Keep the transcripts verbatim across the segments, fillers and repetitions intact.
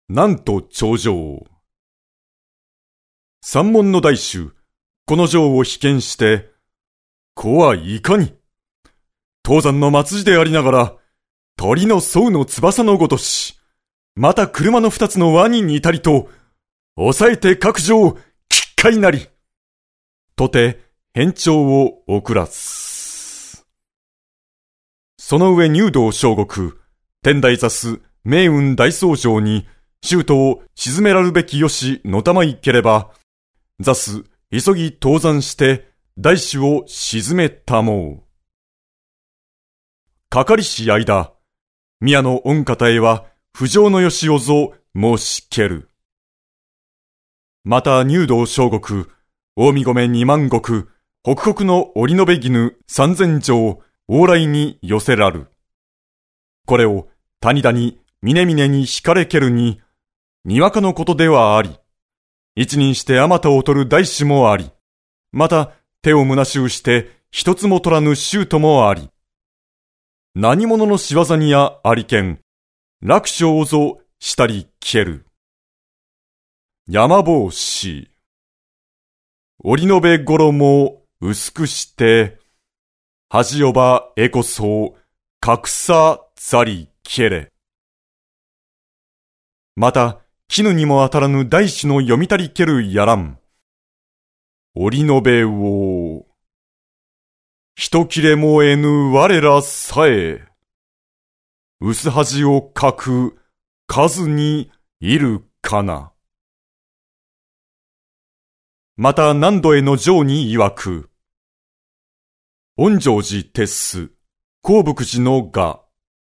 なんと頂上。三門の大衆、この城を被験して、子はいかに、東山の末寺でありながら、鳥の双の翼のごとし、また車の二つの輪に似たりと、抑えて各城、奇怪なり。とて、返朝を送らす。その上入道小国、天台座す命運大僧正に、州都を沈めらるべきよしのたまいければ、座す急ぎ登山して大首を沈めたもう。かかりし間、宮の御方へは不浄のよしをぞ申しける。また入道小国、大見米二万石、北国の折延絹三千丈、往来に寄せらる。これを谷田に峰々に惹かれけるに、にわかのことではあり、一人してあまたを取る大師もあり、また手を虚しゅうして一つも取らぬ衆ともあり、何者の仕業にやありけん、楽勝ぞしたり消える。山帽子。折延べ衣を薄くして、恥よばえこそ、格差ざり消えれ。また、絹にも当たらぬ大師の読みたりけるやらん。折延べを、一切れもえぬ我らさえ、薄恥をかく数にいるかな。また南土への城に曰く、恩成寺鉄須、興福寺のが、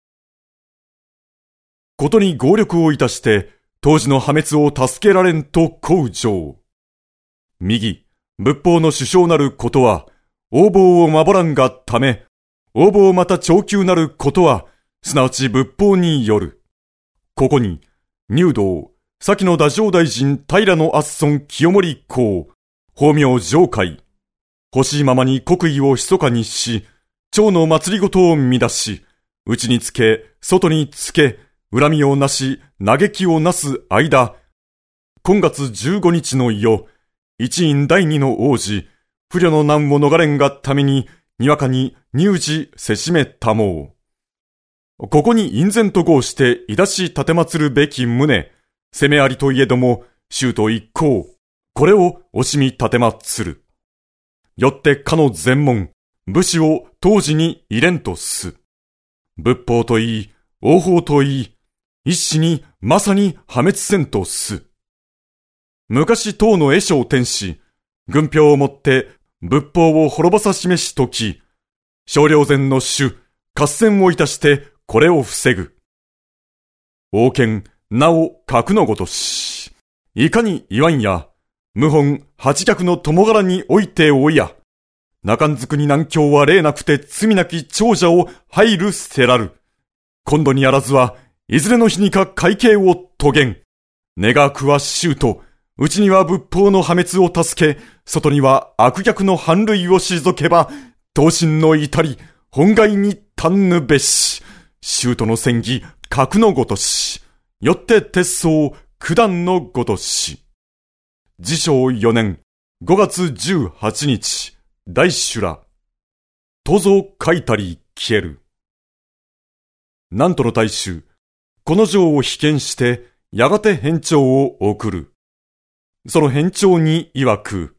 ことに合力をいたして、当時の破滅を助けられんと講上。右、仏法の首相なることは、横暴を守らんがため、横暴また長久なることは、すなわち仏法による。ここに、入道、先の太政大臣平の圧尊清盛公、法名上海、欲しいままに国威を密かにし、朝の祭りごとを乱し、内につけ、外につけ、恨みをなし、嘆きをなす間、今月十五日の夜、一院第二の王子、不慮の難を逃れんがために、にわかに入寺せしめたもう。ここに隠然と号して、いだし立てまつるべき旨、攻めありといえども、衆と一行、これを惜しみ立てまつる。よってかの全門、武士を当時に入れんとす。仏法といい、王法といい、一紙にまさに破滅せんとす。昔唐の絵将天子、軍票をもって仏法を滅ぼさしめしとき、少量前の主、合戦をいたしてこれを防ぐ。王権、なお格のごとし、いかに言わんや、謀反八逆の友柄においておいや、中んずくに難境は例なくて罪なき長者を入るせらる。今度にあらずは、いずれの日にか会計を遂げん。願わくは衆と、うちには仏法の破滅を助け、外には悪逆の反類を退けば、同心の至り、本外に堪ぬべし。衆との戦議、格のごとし。よって鉄僧、九段のごとし。治承四年、五月十八日、大修羅。とぞ書いたり消える。なんとの大衆、この城を被験して、やがて返朝を送る。その返朝に曰く、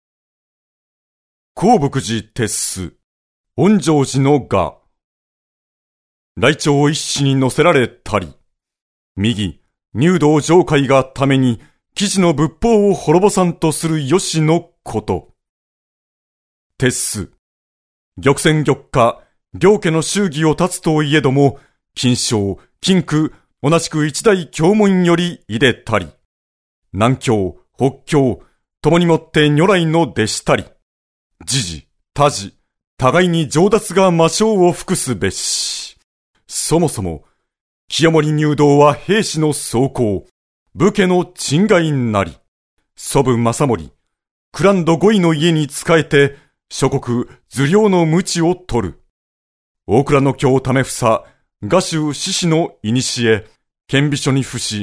興福寺鉄須、恩成寺のが、来朝一紙に載せられたり、右、入道上海がために、記事の仏法を滅ぼさんとするよしのこと。鉄須、玉泉玉下、両家の祝儀を立つといえども、金賞、金区、同じく一代教門よりいでたり、南京、北京、共にもって如来の弟子たり、時事、他事、互いに上達が魔性を服すべし。そもそも、清盛入道は兵士の総行、武家の賃外なり、祖父正盛、クランド五位の家に仕えて、諸国、頭領の鞭を取る。大倉の京為房、賀州志士の古、顕微書に付し、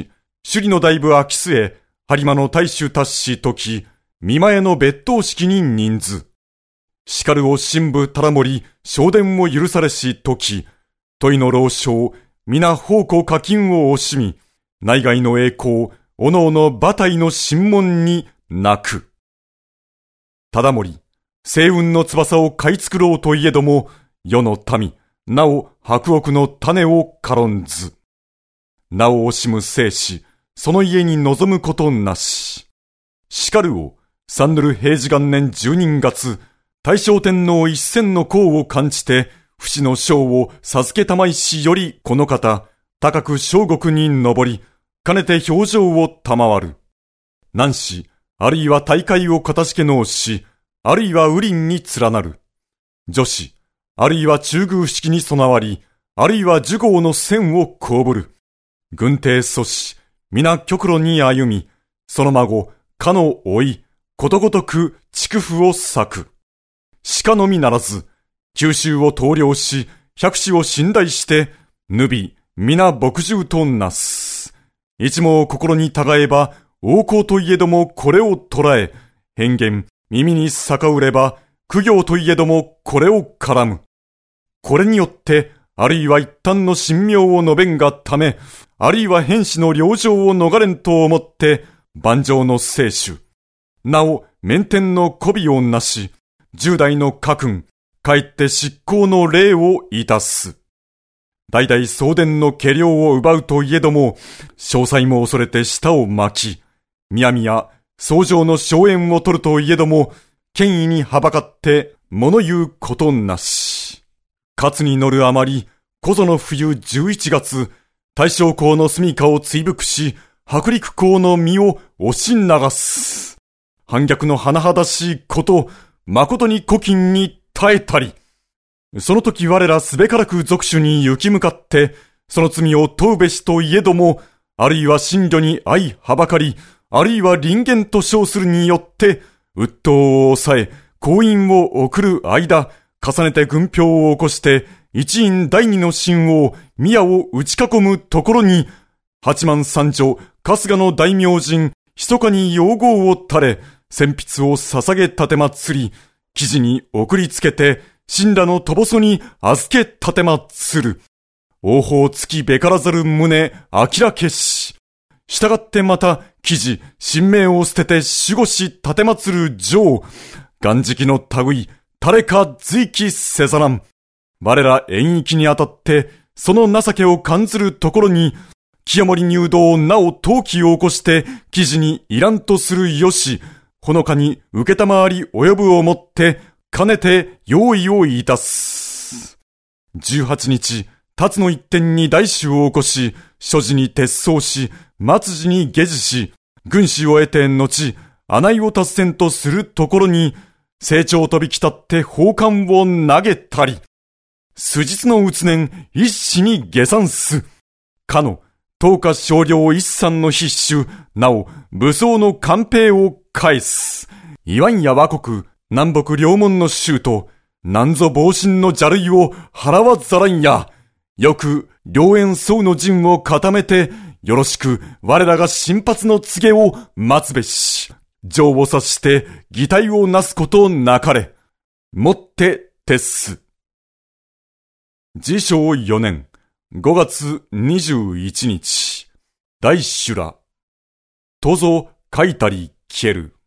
首里の大部秋末、播磨の大衆達し時、見前の別当式に人図。しかるを神部たらもり、昇殿を許されし時、問いの老将、皆奉公課金を惜しみ、内外の栄光、おのおの馬体の神門に泣く。忠盛、星雲の翼を買い作ろうといえども、世の民、なお白億の種を軽んず。名を惜しむ生死、その家に望むことなし。しかるを、三ぬる平治元年十人月、大正天皇一千の功を感じて、不死の将を授けたまいしよりこの方、高く小国に上り、かねて表情を賜る。男子、あるいは大会をかたじけのうし、あるいは雨林に連なる。女子、あるいは中宮式に備わり、あるいは呪号の線をこぶる。軍帝阻止、皆極路に歩み、その孫、かの老い、ことごとく筑府を裂く。しかのみならず、九州を統領し、百死を信頼して、ぬび、皆牧獣となす。一網心にたがえば、王侯といえどもこれを捉え、変幻、耳に逆うれば、苦行といえどもこれを絡む。これによって、あるいは一旦の神妙を述べんがため、あるいは変死の領情を逃れんと思って、万丈の聖主。なお、面天の媚びをなし、十代の家訓、かえって執行の礼をいたす。代々送電の家領を奪うといえども、詳細も恐れて舌を巻き、みやみや、僧正の荘園を取るといえども、権威にはばかって物言うことなし。勝に乗るあまり、こぞの冬十一月、大正公の住処を追伏し、薄陸公の身を押し流す。反逆の甚だしいこと、誠に古今に耐えたり。その時我らすべからく属主に行き向かって、その罪を問うべしといえども、あるいは神女に相はばかり、あるいは臨言と称するによって、鬱陶を抑え、婚姻を送る間、重ねて軍票を起こして、一院第二の神王、宮を打ち囲むところに、八幡三女、春日の大明神、密かに擁護を垂れ、戦筆を捧げ立てまつり、記事に送りつけて、神羅のとぼそに預け立てまつる。王法つきべからざる胸、あきらけし。従ってまた、記事、神明を捨てて守護し立てまつる女。元直の類、誰か随記せざらん。我ら演域にあたって、その情けを感ずるところに、清盛入道なお陶器を起こして、記事にいらんとするよし、ほのかに受けたまわり及ぶをもって、かねて用意をいたす。十八日、辰の一点に大衆を起こし、所持に鉄装し、末時に下事し、軍師を得て後、穴井を達せんとするところに、成長飛び来たって宝冠を投げたり、数日のうつ年、一子に下山す。かの、東華少量一山の必修、なお、武装の官兵を返す。いわんや倭国、南北両門の州と、なんぞ防身の邪類を払わざらんや。よく、両縁僧の陣を固めて、よろしく、我らが新発の告げを待つべし。情を察して、議体をなすことなかれ。もって、徹す。治承四年、五月二十一日、大修羅。とぞ書いたり消える。